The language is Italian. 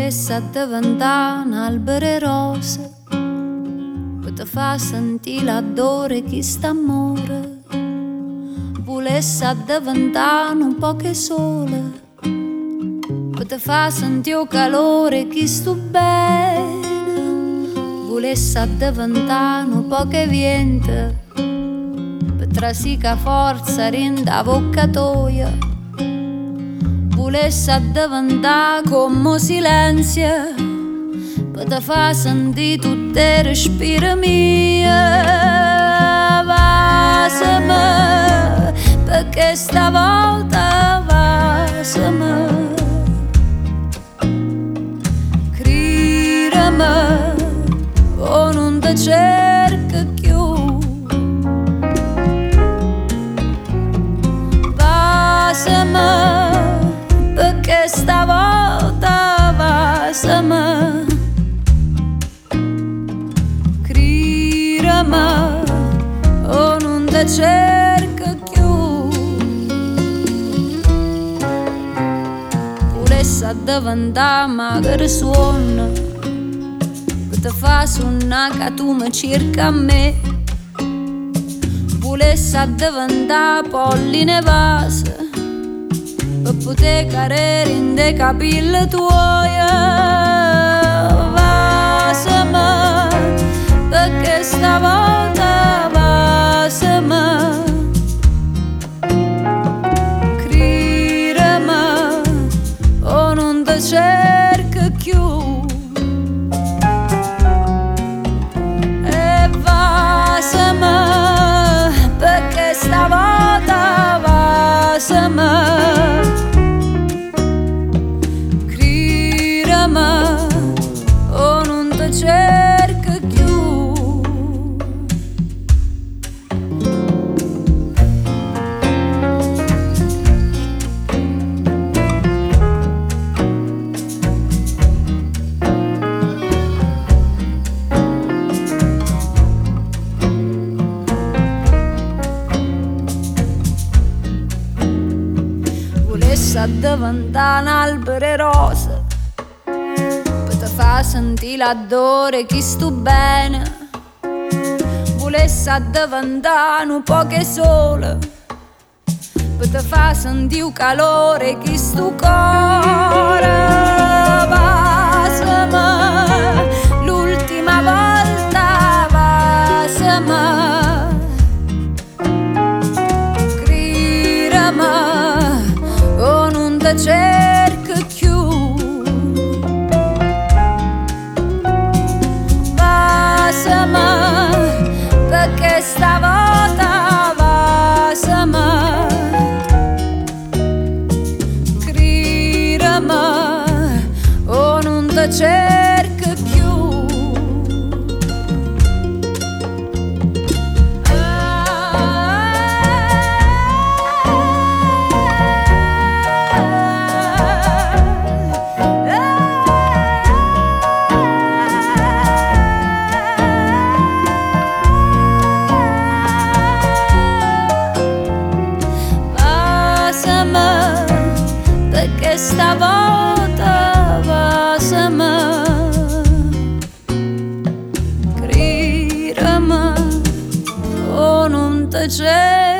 Volesse diventare un albero rosa per te fa sentire l'odore chi sta amore. Volesse diventare un po' che sole per te fa sentire il calore chi sto bene. Volesse diventare un po' che viente per trasica forza rinda vocatoia. Volesse diventare come silenzio per te fa sentire tutte le respire mie. Vasami, perché stavolta vasami. Crirami o non ti cerco più. Vasami, perché stavolta vasami. Crirami o non ti cerco più. Volesse diventare magari suono che ti fa suonare che tu mi cerca a me. Volesse diventare polline vase per poter cadere in dei capelli tuoi. Vasami, perché stavolta vasami. Crirami o non ti cerco più. E vasami, perché stavolta vasami. O non ti cerco più. Volesse diventare un albero rosa fa sentire l'odore chi sto bene. Volesse diventare un po' che sole per te fa sentire il calore chi sto cuore. Vasami, l'ultima volta vasami. Crirami o non ti cerco più. Perché stavolta vasami. Crirami o non ti cerco più. Perché stavolta vasami. Crirami o non ti cerco.